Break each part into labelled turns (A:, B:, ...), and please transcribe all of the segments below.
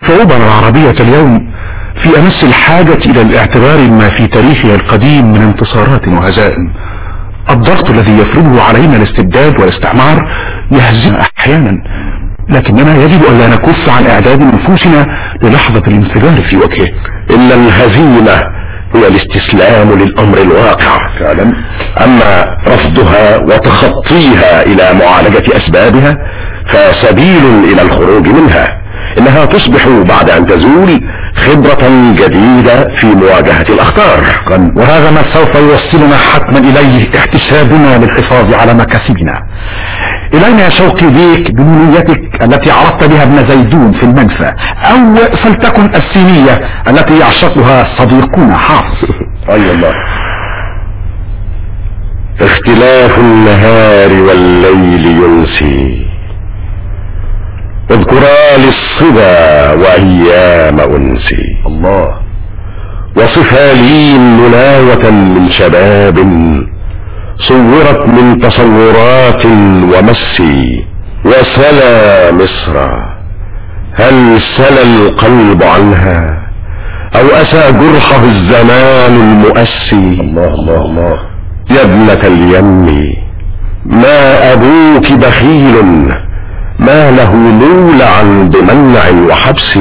A: شعوبنا العربية اليوم في أمس الحاجة إلى الاعتبار ما في تاريخها القديم من انتصارات وهزائم. الضغط الذي يفرضه علينا الاستبداد والاستعمار يهزمنا أحيانا، لكننا يجب أن لا نكف عن إعداد نفوسنا للحظة الانفجار في وجهه.
B: إن الهزيمة هي الاستسلام للأمر الواقع فعلا، أما رفضها وتخطيها إلى معالجة أسبابها فسبيل إلى الخروج منها. إنها تصبح بعد أن تزول خبرة جديدة في مواجهة الأخطار،
A: وهذا ما سوف يوصلنا حتما إليه احتسابنا للحفاظ على مكاسبنا. إلينا يا شوقي بيك بنونيتك التي عرضت بها ابن زيدون في المنفى، أو فلتكن السينية التي يعشقها صديقنا حافظ.
B: أي الله. اختلاف النهار والليل ينسي، اذكرا للصبا وأيام أنسي.
A: الله.
B: وصفها لي مناوة من شباب صورت من تصورات ومسي. وسلى مصر هل سلى القلب عنها أو أسى جرحه الزمان المؤسي.
A: الله الله الله.
B: يا ابنة اليم ما أبوك بخيل ما له مولع بمنع وحبس.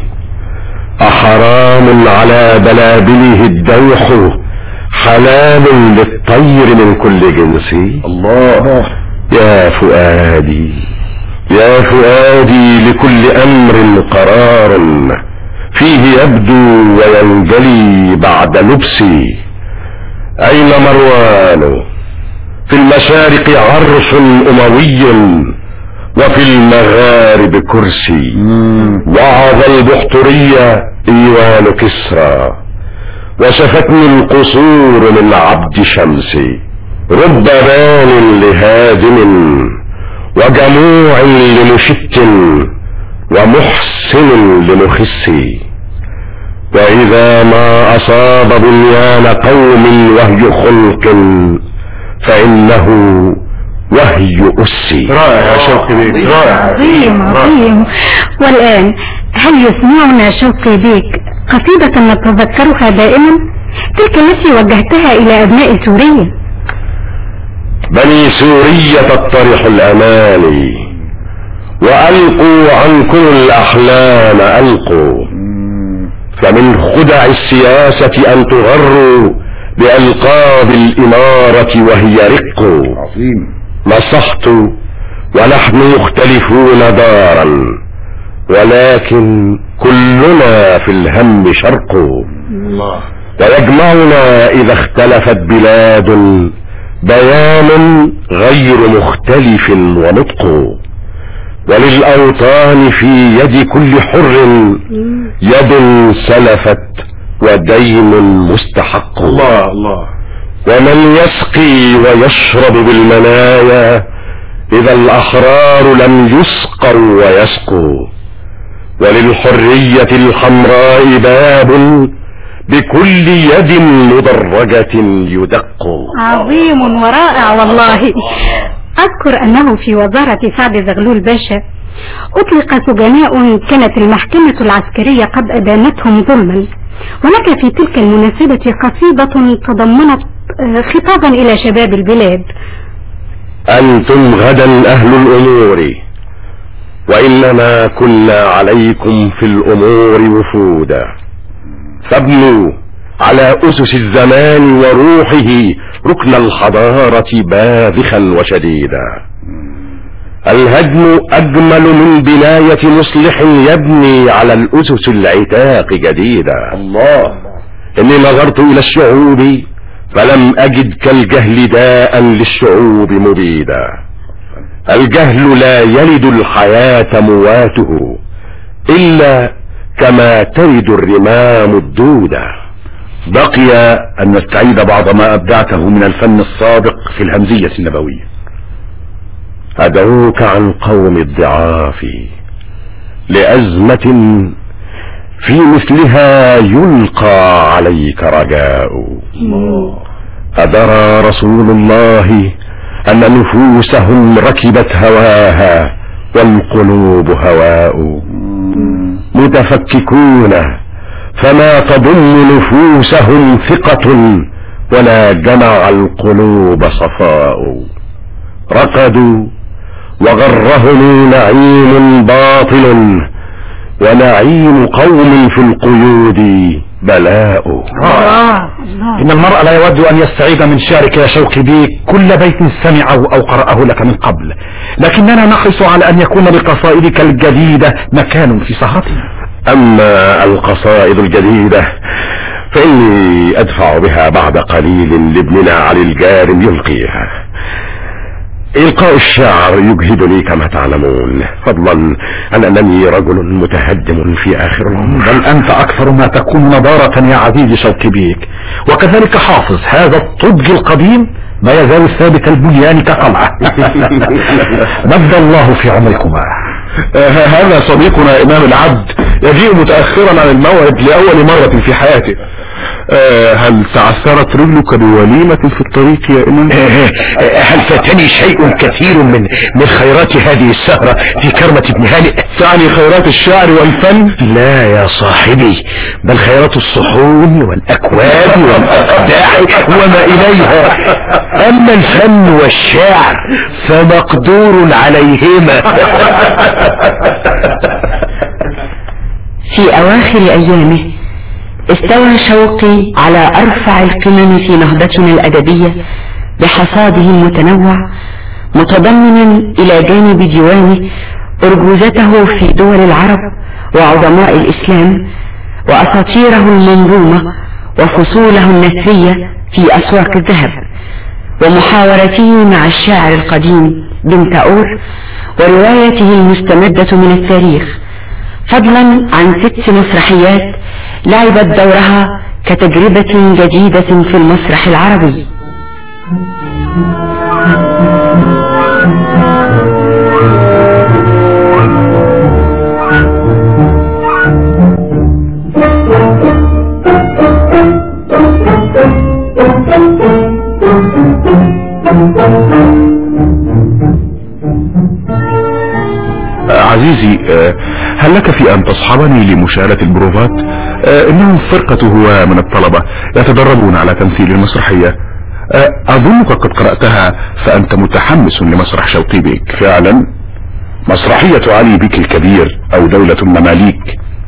B: أحرام على بلابله الدوح حلال للطير من كل جنس.
A: الله.
B: يا فؤادي يا فؤادي لكل أمر قرار فيه يبدو وينجلي بعد لبسي. أين مروان؟ في المشارق عرش أموي وفي المغارب كرسي. وعظ البحترية إيوان كسرى وشفتني القصور من عبد شمسي. رب بان لهادم وجموع لمشت ومحسن لمخسي. وإذا ما أصاب بنيان قوم وهي خلق فإنه وهي أسي.
A: رائع يا شوقي بيك، رائع.
C: عظيم عظيم. والآن هل يسمعنا شوقي بيك قصيدة نتذكرها دائما، تلك التي وجهتها إلى أبناء سوريا؟
B: بني سوريا تطرح الأماني وألقوا عنكم الأحلام ألقوا. فمن خدع السياسة أن تغروا بألقاب الإمارة وهي رق.
A: عظيم.
B: نصحت ونحن مختلفون دارا ولكن كلنا في الهم شرق.
A: الله.
B: ويجمعنا إذا اختلفت بلاد بيان غير مختلف ونطق. وللأوطان في يد كل حر يد سلفت ودين مستحق.
A: الله الله.
B: ومن يسقي ويشرب بالمنايا إذا الأحرار لم يسقوا ويسقوا. وللحرية الحمراء باب بكل يد مدرجة يدق.
C: عظيم ورائع والله. أذكر أنه في وزارة سعد زغلول باشا أطلق سجناء كانت المحكمة العسكرية قد أدانتهم ظلما، ولك في تلك المناسبة قصيدة تضمنت خطابا إلى شباب البلاد.
B: أنتم غدا أهل الأمور وإنما كنا عليكم في الأمور وفودا. فابنوا على أسس الزمان وروحه ركن الحضارة باذخا وشديدا. الهدم أجمل من بناية مصلح يبني على الأسس العتاق جديدا.
A: الله.
B: إني نظرت إلى الشعوب فلم أجد كالجهل داء للشعوب مبيدا. الجهل لا يلد الحياة مواته إلا كما تلد الرمام الدودة.
A: بقي أن نستعيد بعض ما أبدعته من الفن السابق في الهمزية النبوية.
B: أدعوك عن قوم الضعاف لأزمة في مثلها يلقى عليك رجاء. أدرى رسول الله أن نفوسهم ركبت هواها والقلوب هواء. متفككون فما تضم نفوسهم ثقة ولا جمع القلوب صفاء. رقدوا وغرهم نعيم باطل ونعيم قوم في القيود بلاء.
A: إن المرء لا يود أن يستعيد من شعرك يا شوقي بيك كل بيت سمعه أو قرأه لك من قبل، لكننا نحرص على أن يكون لقصائدك الجديدة مكان في سهرتنا.
B: أما القصائد الجديدة فإني أدفع بها بعد قليل لابننا علي الجارم يلقيها. إلقاء الشعر يجهدني كما تعلمون، فضلا عن أنني رجل متهدم في آخر العمر.
A: بل أنت أكثر ما تكون نضارة يا عزيزي شوقي بيك، وكذلك حافظ هذا الطبج القديم ما يزال ثابت البنيان كقلعة. مد الله في عمركما.
B: هذا صديقنا إمام العبد يجيء متأخرا عن الموعد لأول مرة في حياته.
A: هل تعثرت رجلك بوليمة في الطريق يا إمام؟
B: هل فاتني شيء كثير من خيرات هذه السهرة في كرمة ابن هانئ؟
A: تعني خيرات الشعر والفن؟
B: لا يا صاحبي، بل خيرات الصحون والأكواب والأقداح وما إليها. أما الفن والشعر فمقدور عليهما.
D: في أواخر أيامه استوى شوقي على أرفع القمم في نهضتنا الأدبية بحصاده المتنوع، متضمنا إلى جانب ديوانه أرجوزته في دول العرب وعظماء الإسلام وأساطيره المنظومة وفصوله النثرية في أسواق الذهب، ومحاورته مع الشاعر القديم بن تاور وروايته المستمدة من التاريخ، فضلا عن 6 مسرحيات لعبت دورها كتجربة جديدة في المسرح العربي.
A: عزيزي، هل لك في أن تصحبني لمشاهدة البروفات؟ إنهم فرقة هو من الطلبة يتدربون على تمثيل المسرحية. أظنك قد قرأتها فأنت متحمس لمسرح شوقي بيك.
B: فعلا مسرحية علي بيك الكبير أو دولة المماليك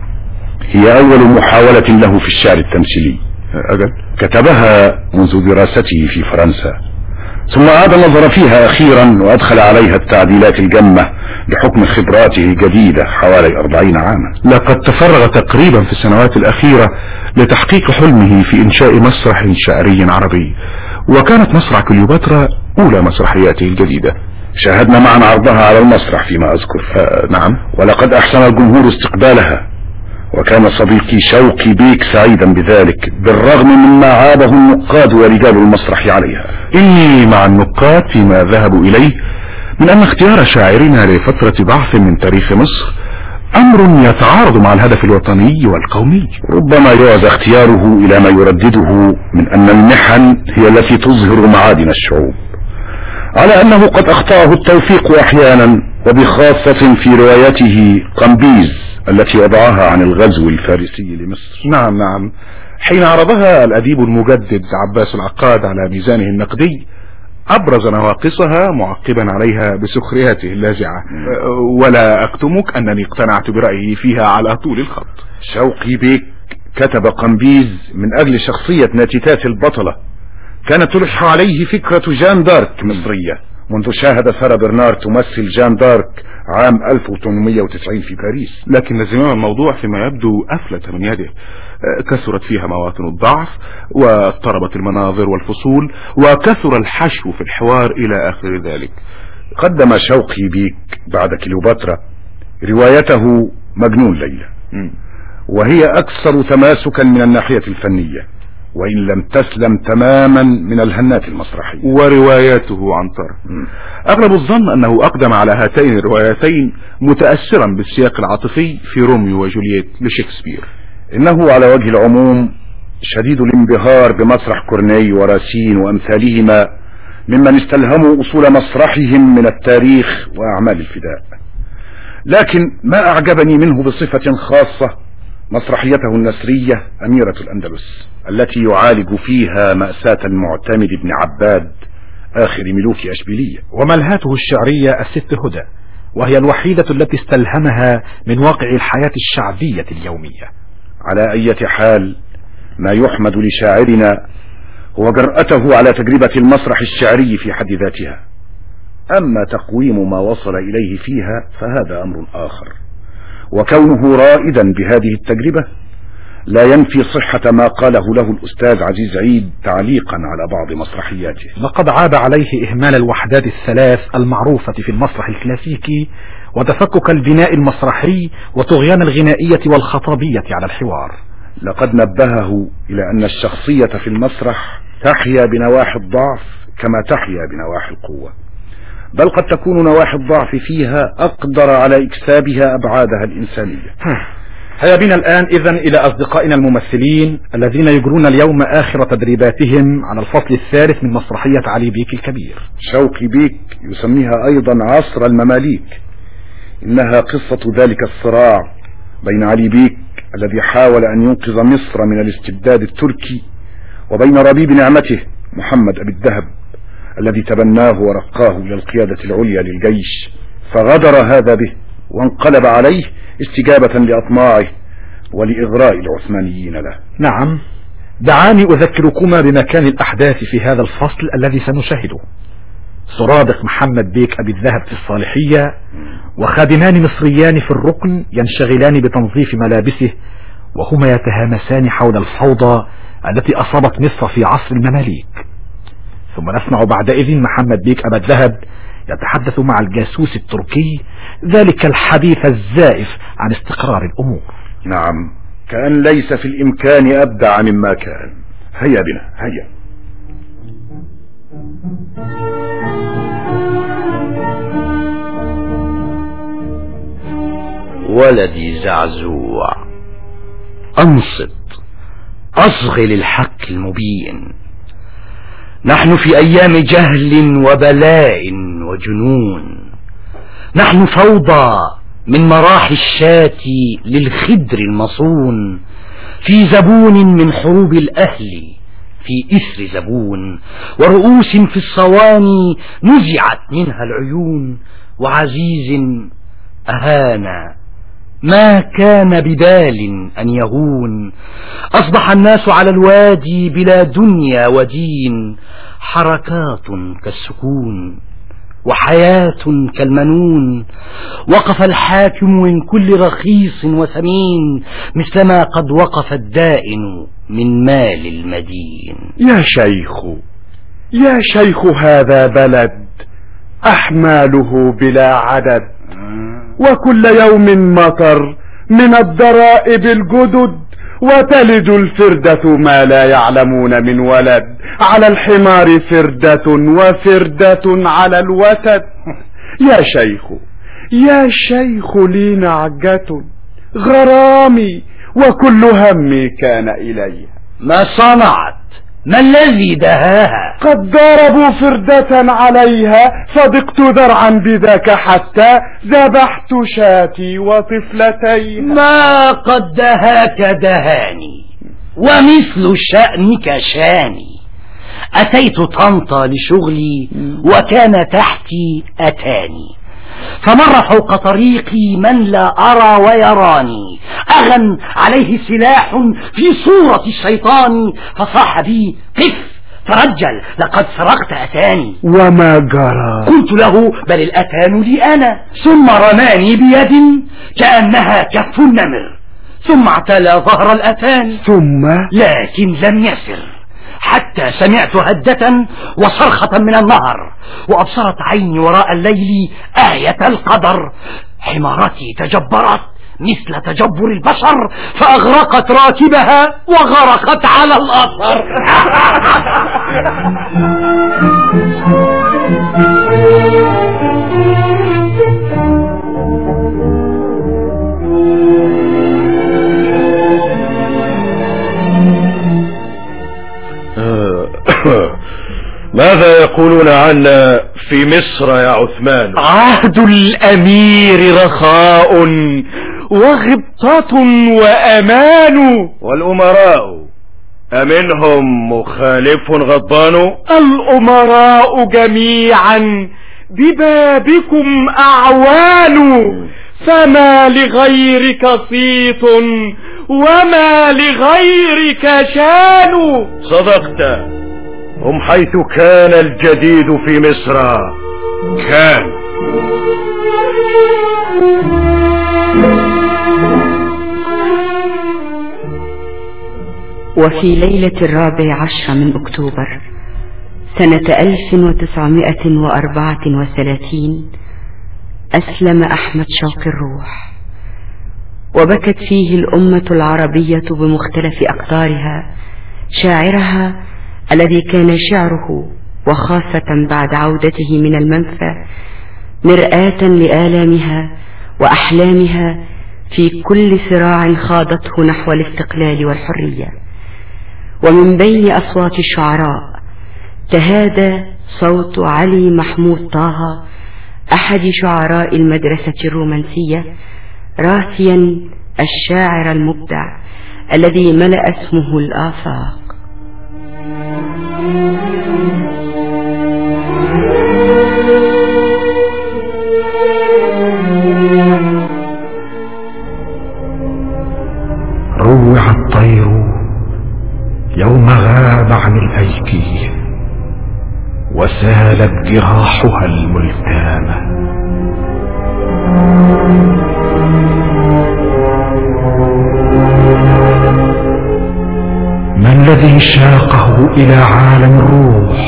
B: هي أول محاولة له في الشعر التمثيلي.
A: أجل
B: كتبها منذ دراسته في فرنسا، ثم عاد نظر فيها أخيرا وأدخل عليها التعديلات الجمة بحكم خبراته الجديدة حوالي 40 عاما.
A: لقد تفرغ تقريبا في السنوات الأخيرة لتحقيق حلمه في إنشاء مسرح شعري عربي، وكانت مسرح كليوباترا أولى مسرحياته الجديدة.
B: شاهدنا معا عرضها على المسرح فيما أذكر.
A: نعم،
B: ولقد أحسن الجمهور استقبالها، وكان صديقي شوقي بيك سعيدا بذلك بالرغم مما عابه النقاد ورجال المسرح عليها.
A: إني مع النقاد فيما ذهبوا إليه من أن اختيار شاعرنا لفترة ضعف من تاريخ مصر أمر يتعارض مع الهدف الوطني والقومي.
B: ربما يعزى اختياره إلى ما يردده من أن المحن هي التي تظهر معادن الشعوب، على أنه قد أخطأه التوفيق أحيانا، وبخاصة في روايته قمبيز التي وضعها عن الغزو الفارسي لمصر.
A: نعم، حين عرضها الأديب المجدد عباس العقاد على ميزانه النقدي أبرز نواقصها معقبا عليها بسخرياته اللاذعة، ولا أكتمك أنني اقتنعت برأيه فيها على طول الخط.
B: شوقي بيك كتب قمبيز من أجل شخصية ناتيتات البطلة كانت تلح عليه فكرة جان دارك مصرية، منذ شاهد سارة برنار تمثل جان دارك عام 1890 في باريس.
A: لكن زمام الموضوع فيما يبدو أفلت من يده، كثرت فيها مواطن الضعف واضطربت المناظر والفصول وكثر الحشو في الحوار إلى آخر ذلك.
B: قدم شوقي بيك بعد كليوباترا روايته مجنون ليلى، وهي أكثر تماسكا من الناحية الفنية وإن لم تسلم تماما من الهنات المسرحية.
A: ورواياته عنتر أغلب الظن أنه أقدم على هاتين الروايتين متأثرا بالسياق العاطفي في روميو وجولييت لشكسبير.
B: إنه على وجه العموم شديد الانبهار بمسرح كورني وراسين وأمثالهما ممن استلهموا أصول مسرحهم من التاريخ وأعمال الفداء،
A: لكن ما أعجبني منه بصفة خاصة مسرحيته النثرية أميرة الأندلس، التي يعالج فيها مأساة المعتمد بن عباد آخر ملوك أشبيلية،
E: وملهاته الشعرية الست هدى، وهي الوحيدة التي استلهمها من واقع الحياة الشعبية اليومية.
A: على أي حال، ما يحمد لشاعرنا هو جرأته على تجربة المسرح الشعري في حد ذاتها، أما تقويم ما وصل إليه فيها فهذا أمر آخر، وكونه رائدا بهذه التجربة لا ينفي صحة ما قاله له الأستاذ عزيز عيد تعليقا على بعض مسرحياته.
E: لقد عاب عليه إهمال الوحدات الثلاث المعروفة في المسرح الكلاسيكي، وتفكك البناء المسرحي، وطغيان الغنائية والخطابية على الحوار.
A: لقد نبهه إلى أن الشخصية في المسرح تحيا بنواحي الضعف كما تحيا بنواحي القوة، بل قد تكون نواحي الضعف فيها أقدر على إكسابها أبعادها الإنسانية.
E: هيا بنا الآن إذن إلى أصدقائنا الممثلين الذين يجرون اليوم آخر تدريباتهم على الفصل الثالث من مسرحية علي بيك الكبير.
A: شوقي بيك يسميها أيضا عصر المماليك، إنها قصة ذلك الصراع بين علي بيك الذي حاول أن ينقذ مصر من الاستبداد التركي، وبين ربيب نعمته محمد أبي الذهب الذي تبناه ورقاه إلى القيادة العليا للجيش، فغدر هذا به وانقلب عليه استجابة لأطماعه ولإغراء العثمانيين له.
E: نعم، دعاني أذكركما بمكان الأحداث في هذا الفصل الذي سنشاهده. سرادق محمد بيك أبي الذهب في الصالحية، وخادمان مصريان في الركن ينشغلان بتنظيف ملابسه، وهما يتهامسان حول الفوضى التي أصابت مصر في عصر المماليك. ثم نسمع بعدئذ محمد بيك أبا الذهب يتحدث مع الجاسوس التركي ذلك الحديث الزائف عن استقرار الأمور.
A: نعم، كأن ليس في الإمكان أبدع مما كان. هيا بنا، هيا.
F: ولدي زعزوع، أنصت، أصغ للحق المبين. نحن في أيام جهل وبلاء وجنون، نحن فوضى من مراحي الشاة للخدر المصون، في زبون من حروب الأهل في إثر زبون، ورؤوس في الصواني نزعت منها العيون، وعزيز أهانا ما كان ببال أن يهون. أصبح الناس على الوادي بلا دنيا ودين، حركات كالسكون وحياة كالمنون. وقف الحاكم من كل رخيص وثمين، مثلما قد وقف الدائن من مال المدين.
A: يا شيخ، يا شيخ، هذا بلد أحماله بلا عدد، وكل يوم مطر من الضرائب الجدد، وتلد الفردة ما لا يعلمون من ولد، على الحمار فردة وفردة على الوتد. يا شيخ، يا شيخ، لي نعجة غرامي وكل همي كان إليها.
F: ما صنعت؟ ما الذي دهاها؟
A: قد ضربوا فردة عليها، صدقت ذرعا بذاك حتى ذبحت شاتي وطفلتيها.
F: ما قد دهاك دهاني، ومثل شأنك شاني. أتيت طنطا لشغلي، وكان تحتي أتاني، فمر فوق طريقي من لا أرى ويراني، أغن عليه سلاح في صورة الشيطان، فصاح بي قف ترجل لقد سرقت أتاني.
A: وما جرى؟
F: قلت له بل الأتان لي أنا، ثم رماني بيد كأنها كف النمر، ثم اعتلى ظهر الأتان،
A: ثم
F: لكن لم يسر حتى سمعت هدة وصرخة من النهر، وأبصرت عيني وراء الليل آية القدر. حمارتي تجبرت مثل تجبر البشر، فأغرقت راكبها وغرقت على الأثر.
B: ماذا يقولون عنا في مصر يا عثمان؟
G: عهد الأمير رخاء وغبطة وأمان.
B: والأمراء أمنهم مخالف غضبان؟
G: الأمراء جميعا ببابكم أعوان، فما لغيرك صيت وما لغيرك شان.
B: صدقت، هم حيث كان الجديد في مصر كان.
D: وفي ليلة 14 من أكتوبر سنة 1934 أسلم أحمد شوقي الروح، وبكت فيه الأمة العربية بمختلف أقطارها شاعرها الذي كان شعره وخاصة بعد عودته من المنفى مرآة لآلامها وأحلامها في كل صراع خاضته نحو الاستقلال والحرية. ومن بين أصوات الشعراء تهادى صوت علي محمود طه أحد شعراء المدرسة الرومانسية، راسيا الشاعر المبدع الذي ملأ اسمه الآفاق.
A: روع الطير يوم غاب عن الأيكي وسالت جراحها الملتامة. ما الذي شاقه إلى عالم الروح؟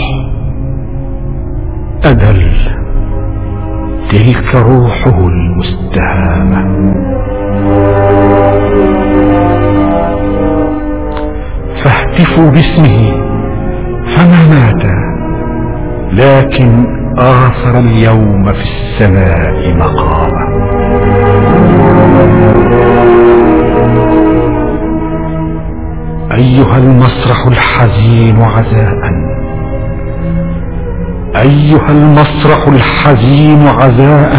A: أدل تلك روحه المستهامة. فاهتفوا باسمه فما مات، لكن آثر اليوم في السماء مقامه. أيها المسرح الحزين عزاء، أيها المسرح الحزين عزاء،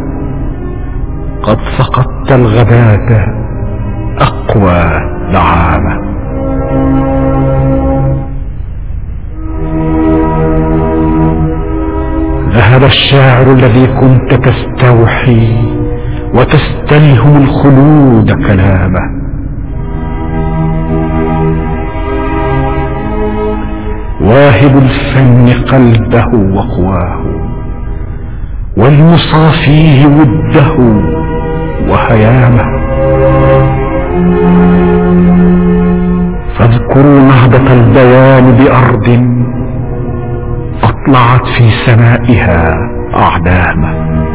A: قد فقدت الغباء أقوى دعامة. ذهب الشاعر الذي كنت تستوحي وتستلهم الخلود كلامه. واهب الفن قلبه وقواه، والمصافيه وده وهيامه. فاذكروا نهضة البيان بأرض أطلعت في سمائها أعلامه.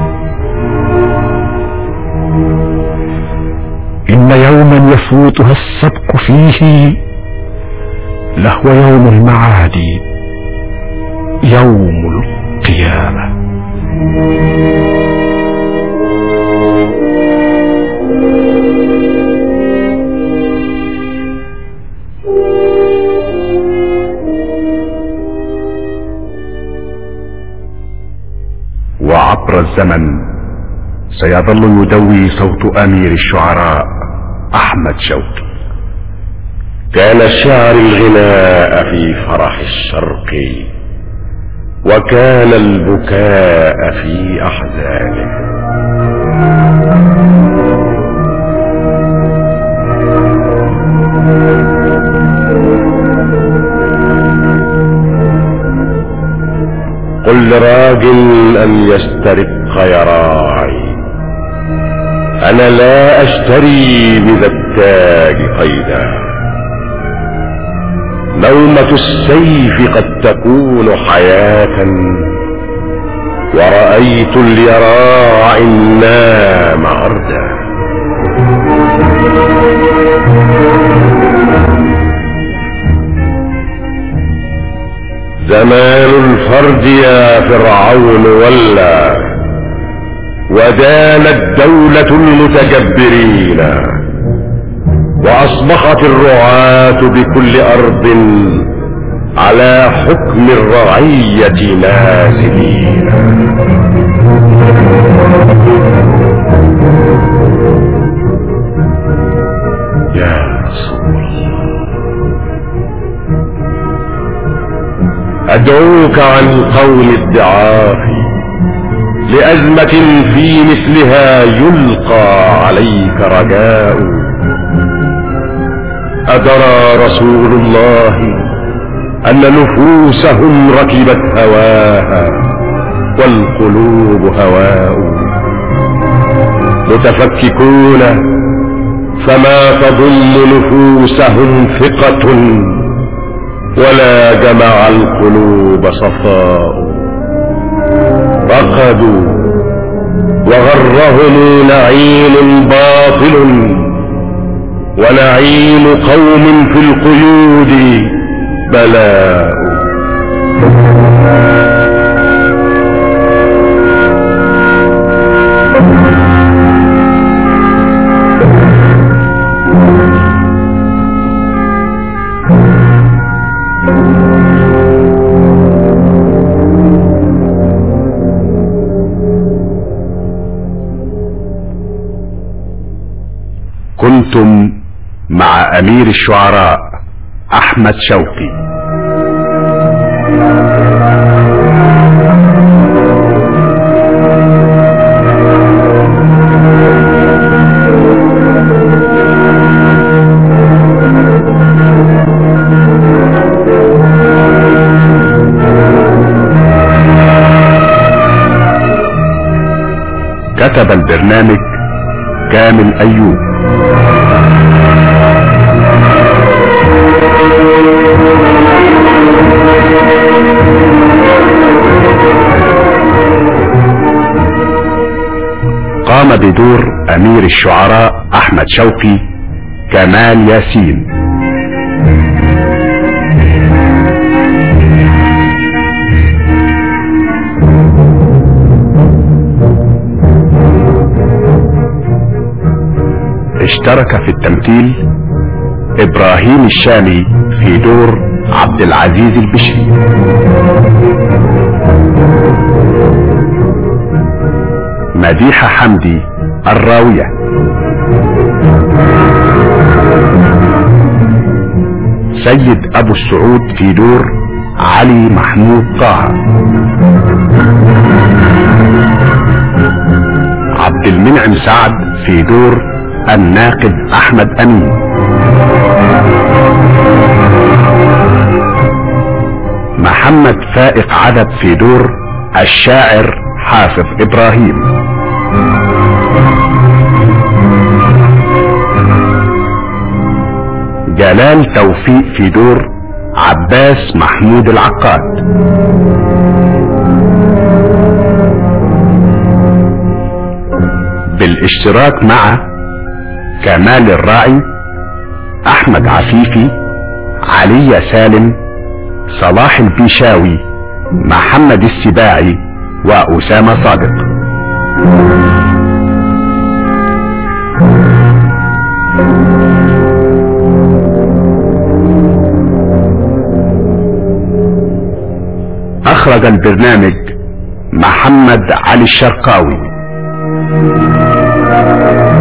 A: إن يوما يفوتها السبق فيه لهو يوم المعاد، يوم القيامة.
B: وعبر الزمن سيظل يدوي صوت أمير الشعراء أحمد شوقي. كان الشعر الغناء في فرح الشرق، وكان البكاء في أحزانه. قل لراجل أن يسترق يراعي، أنا لا أشتري بذا التاج قيدا. نومة السيف قد تكون حياة، ورأيت اليراعي النام عردا. زمان الفرد يا فرعون ولى، ودانت دولة المتجبرين، وأصبحت الرعاة بكل أرض على حكم الرعية نازلين. يا رسول الله أدعوك عن قول الدعاء لأزمة في مثلها يلقى عليك رجاء. أدرى رسول الله أن نفوسهم ركبت هواها والقلوب هواء، متفككون فما تضم نفوسهم ثقة ولا جمع القلوب صفاء. رقدوا وغرهم نعيم باطل ونعيم قوم في القيود بلاء.
A: كنتم مع أمير الشعراء أحمد شوقي. كتب البرنامج كامل أيوب. قام بدور أمير الشعراء أحمد شوقي كمال ياسين. اشترك في التمثيل إبراهيم الشامي في دور عبد العزيز البشري. مديحة حمدي الراوية. سيد أبو السعود في دور علي محمود طه. عبد المنعم سعد في دور الناقد أحمد أمين. محمد فائق عدد في دور الشاعر حافظ إبراهيم. جلال توفيق في دور عباس محمود العقاد. بالاشتراك مع كمال الراعي، احمد عفيفي، علي سالم، صلاح البيشاوي، محمد السباعي، وأسامة صادق. أخرج البرنامج محمد علي الشرقاوي.